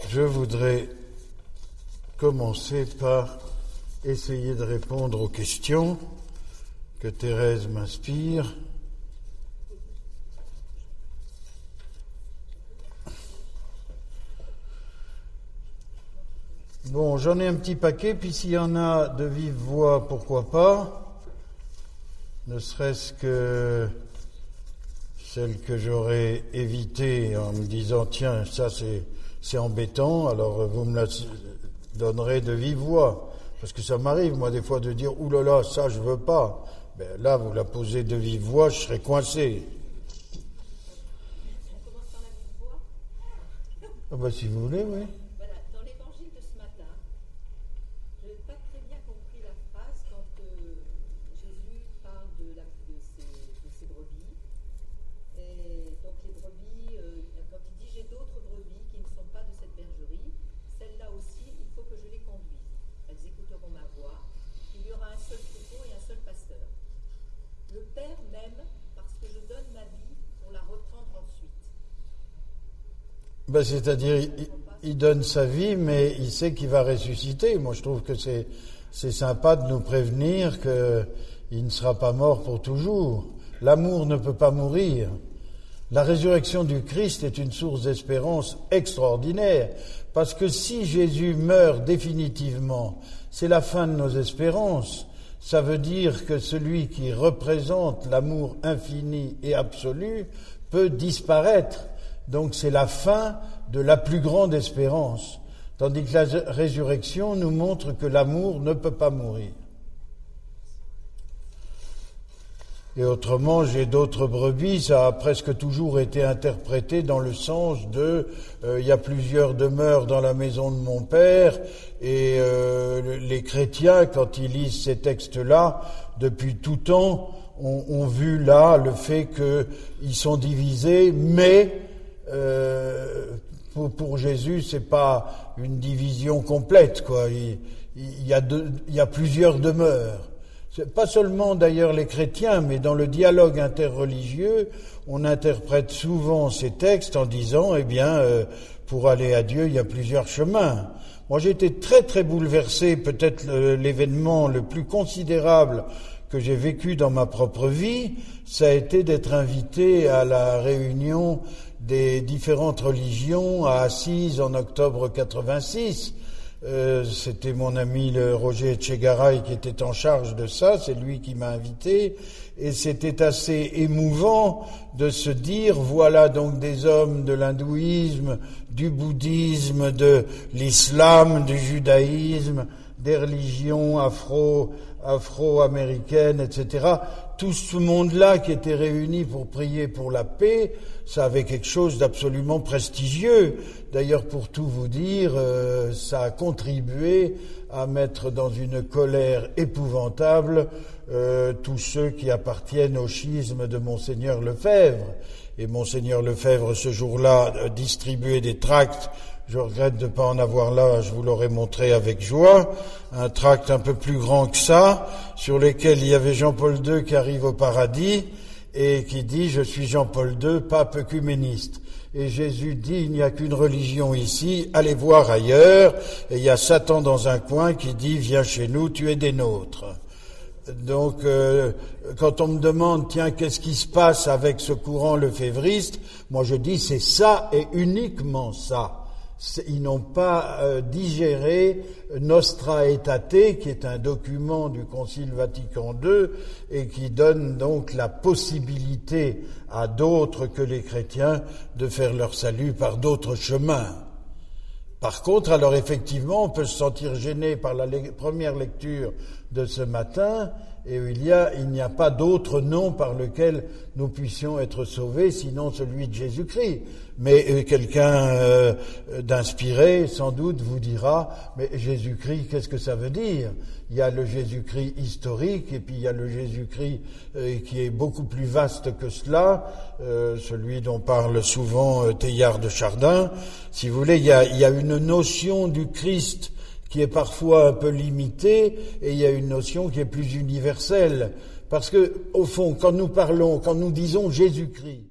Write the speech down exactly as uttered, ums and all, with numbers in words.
Je voudrais commencer par essayer de répondre aux questions que Thérèse m'inspire. Bon, j'en ai un petit paquet, puis s'il y en a de vive voix, pourquoi pas, ne serait-ce que celle que j'aurais évitée en me disant, tiens, ça c'est, c'est embêtant, alors vous me la donnerez de vive voix. Parce que ça m'arrive, moi, des fois, de dire, ouh là là, ça je veux pas. Ben, là, vous la posez de vive voix, je serais coincé. On commence par la vive voix. Ah ben, si vous voulez, oui. Voilà, dans l'évangile de ce matin, je n'ai pas très bien compris la phrase quand euh, Jésus parle de, la, de, ses, de ses brebis. Et donc les brebis, euh, quand il dit j'ai d'autres brebis qui ne sont pas de cette bergerie, celles-là aussi, il faut que je les conduise. Elles écouteront ma voix. Il y aura un seul troupeau et un seul pasteur. Le Père m'aime parce que je donne ma vie pour la reprendre ensuite. Ben, c'est-à-dire, il, il donne sa vie, mais il sait qu'il va ressusciter. Moi, je trouve que c'est, c'est sympa de nous prévenir qu'il ne sera pas mort pour toujours. L'amour ne peut pas mourir. La résurrection du Christ est une source d'espérance extraordinaire, parce que si Jésus meurt définitivement, c'est la fin de nos espérances. Ça veut dire que celui qui représente l'amour infini et absolu peut disparaître. Donc c'est la fin de la plus grande espérance, tandis que la résurrection nous montre que l'amour ne peut pas mourir. Et autrement, j'ai d'autres brebis, ça a presque toujours été interprété dans le sens de euh, il y a plusieurs demeures dans la maison de mon père, et euh, les chrétiens, quand ils lisent ces textes-là, depuis tout temps, ont, ont vu là le fait qu'ils sont divisés, mais euh, pour, pour Jésus, c'est pas une division complète, quoi. Il, il y a deux, il y a plusieurs demeures. Pas seulement d'ailleurs les chrétiens, mais dans le dialogue interreligieux, on interprète souvent ces textes en disant, eh bien, euh, pour aller à Dieu, il y a plusieurs chemins. Moi, j'ai été très très bouleversé, peut-être le, l'événement le plus considérable que j'ai vécu dans ma propre vie, ça a été d'être invité à la réunion des différentes religions à Assise en octobre quatre-vingt-six. Euh, c'était mon ami le Roger Etchegaray qui était en charge de ça, c'est lui qui m'a invité, et c'était assez émouvant de se dire, voilà donc des hommes de l'hindouisme, du bouddhisme, de l'islam, du judaïsme, des religions afro, afro-américaines, et cetera. Tout ce monde-là qui était réuni pour prier pour la paix, ça avait quelque chose d'absolument prestigieux. D'ailleurs, pour tout vous dire, euh, ça a contribué à mettre dans une colère épouvantable euh, tous ceux qui appartiennent au schisme de Monseigneur Lefebvre. Et Monseigneur Lefebvre, ce jour-là, euh, distribuait des tracts. Je regrette de ne pas en avoir là, je vous l'aurais montré avec joie, un tract un peu plus grand que ça, sur lequel il y avait Jean-Paul deux qui arrive au paradis et qui dit « Je suis Jean-Paul deux, pape œcuméniste ». Et Jésus dit « Il n'y a qu'une religion ici, allez voir ailleurs ». Et il y a Satan dans un coin qui dit « Viens chez nous, tu es des nôtres ». Donc, euh, quand on me demande, tiens, qu'est-ce qui se passe avec ce courant lefévriste, moi je dis, c'est ça et uniquement ça. Ils n'ont pas euh, digéré Nostra Aetate, qui est un document du Concile Vatican deux et qui donne donc la possibilité à d'autres que les chrétiens de faire leur salut par d'autres chemins. Par contre, alors effectivement, on peut se sentir gêné par la le- première lecture de ce matin, et il y a, il n'y a pas d'autre nom par lequel nous puissions être sauvés, sinon celui de Jésus-Christ. Mais euh, quelqu'un euh, d'inspiré, sans doute, vous dira, mais Jésus-Christ, qu'est-ce que ça veut dire ? Il y a le Jésus-Christ historique, et puis il y a le Jésus-Christ euh, qui est beaucoup plus vaste que cela, euh, celui dont parle souvent euh, Teilhard de Chardin. Si vous voulez, il y a, il y a une notion du Christ qui est parfois un peu limitée, et il y a une notion qui est plus universelle. Parce que, au fond, quand nous parlons, quand nous disons Jésus-Christ,